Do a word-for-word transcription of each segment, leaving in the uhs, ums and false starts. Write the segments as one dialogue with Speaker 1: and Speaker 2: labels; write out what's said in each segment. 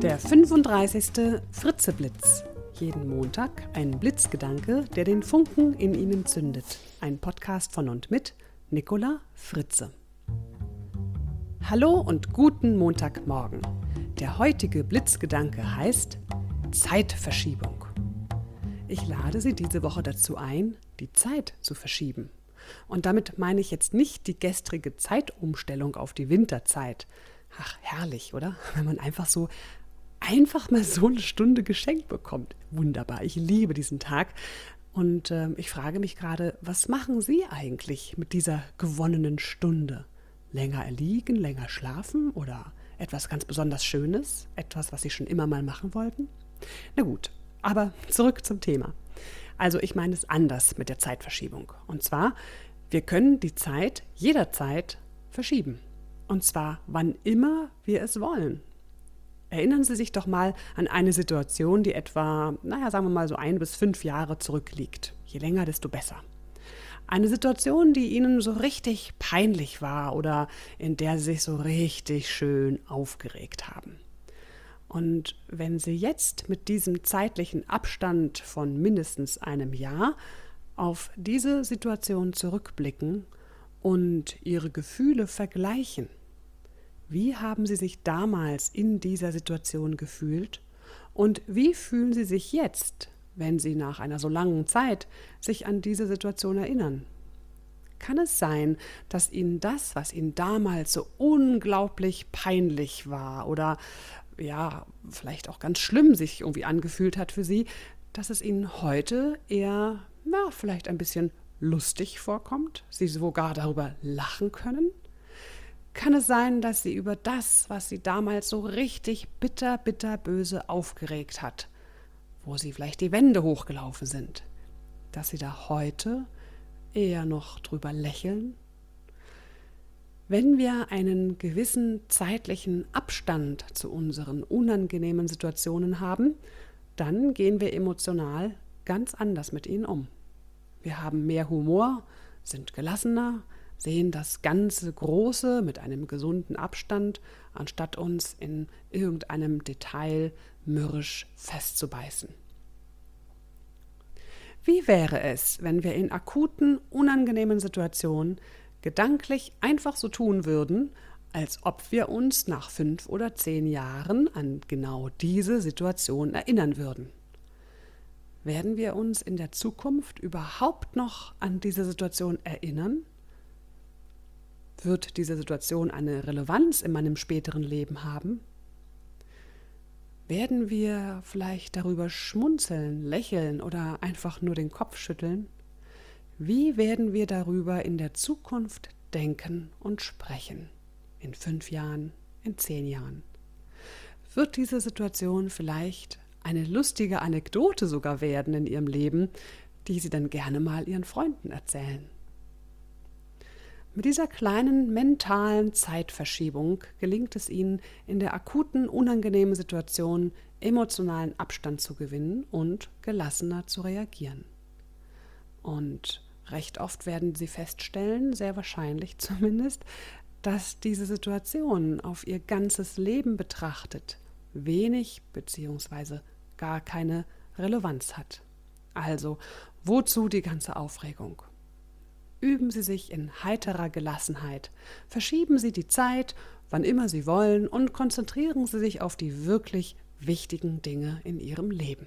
Speaker 1: Der fünfunddreißigste Fritzeblitz. Jeden Montag ein Blitzgedanke, der den Funken in Ihnen zündet. Ein Podcast von und mit Nicola Fritze. Hallo und guten Montagmorgen. Der heutige Blitzgedanke heißt Zeitverschiebung. Ich lade Sie diese Woche dazu ein, die Zeit zu verschieben. Und damit meine ich jetzt nicht die gestrige Zeitumstellung auf die Winterzeit. Ach, herrlich, oder? Wenn man einfach so einfach mal so eine Stunde geschenkt bekommt. Wunderbar, ich liebe diesen Tag. Und äh, ich frage mich gerade, was machen Sie eigentlich mit dieser gewonnenen Stunde? Länger erliegen, länger schlafen oder etwas ganz besonders Schönes? Etwas, was Sie schon immer mal machen wollten? Na gut, aber zurück zum Thema. Also ich meine es anders mit der Zeitverschiebung. Und zwar, wir können die Zeit jederzeit verschieben. Und zwar, wann immer wir es wollen. Erinnern Sie sich doch mal an eine Situation, die etwa, naja, sagen wir mal so ein bis fünf Jahre zurückliegt. Je länger, desto besser. Eine Situation, die Ihnen so richtig peinlich war oder in der Sie sich so richtig schön aufgeregt haben. Und wenn Sie jetzt mit diesem zeitlichen Abstand von mindestens einem Jahr auf diese Situation zurückblicken und Ihre Gefühle vergleichen, wie haben Sie sich damals in dieser Situation gefühlt und wie fühlen Sie sich jetzt, wenn Sie nach einer so langen Zeit sich an diese Situation erinnern? Kann es sein, dass Ihnen das, was Ihnen damals so unglaublich peinlich war oder ja, vielleicht auch ganz schlimm sich irgendwie angefühlt hat für Sie, dass es Ihnen heute eher, na, vielleicht ein bisschen lustig vorkommt, Sie sogar darüber lachen können? Kann es sein, dass Sie über das, was Sie damals so richtig bitter, bitter, böse aufgeregt hat, wo Sie vielleicht die Wände hochgelaufen sind, dass Sie da heute eher noch drüber lächeln? Wenn wir einen gewissen zeitlichen Abstand zu unseren unangenehmen Situationen haben, dann gehen wir emotional ganz anders mit ihnen um. Wir haben mehr Humor, sind gelassener, sehen das ganze Große mit einem gesunden Abstand, anstatt uns in irgendeinem Detail mürrisch festzubeißen. Wie wäre es, wenn wir in akuten, unangenehmen Situationen gedanklich einfach so tun würden, als ob wir uns nach fünf oder zehn Jahren an genau diese Situation erinnern würden? Werden wir uns in der Zukunft überhaupt noch an diese Situation erinnern? Wird diese Situation eine Relevanz in meinem späteren Leben haben? Werden wir vielleicht darüber schmunzeln, lächeln oder einfach nur den Kopf schütteln? Wie werden wir darüber in der Zukunft denken und sprechen? In fünf Jahren, in zehn Jahren? Wird diese Situation vielleicht eine lustige Anekdote sogar werden in Ihrem Leben, die Sie dann gerne mal Ihren Freunden erzählen? Mit dieser kleinen mentalen Zeitverschiebung gelingt es Ihnen, in der akuten, unangenehmen Situation emotionalen Abstand zu gewinnen und gelassener zu reagieren. Und recht oft werden Sie feststellen, sehr wahrscheinlich zumindest, dass diese Situation auf Ihr ganzes Leben betrachtet wenig bzw. gar keine Relevanz hat. Also, wozu die ganze Aufregung? Üben Sie sich in heiterer Gelassenheit, verschieben Sie die Zeit, wann immer Sie wollen und konzentrieren Sie sich auf die wirklich wichtigen Dinge in Ihrem Leben.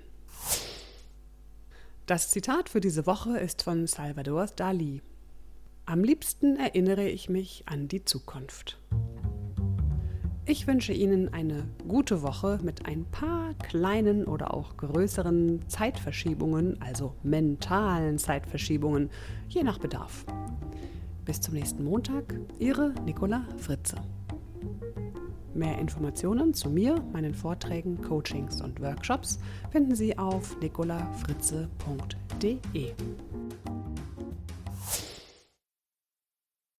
Speaker 1: Das Zitat für diese Woche ist von Salvador Dalí. Am liebsten erinnere ich mich an die Zukunft. Ich wünsche Ihnen eine gute Woche mit ein paar kleinen oder auch größeren Zeitverschiebungen, also mentalen Zeitverschiebungen, je nach Bedarf. Bis zum nächsten Montag, Ihre Nicola Fritze. Mehr Informationen zu mir, meinen Vorträgen, Coachings und Workshops finden Sie auf nicola fritze punkt de.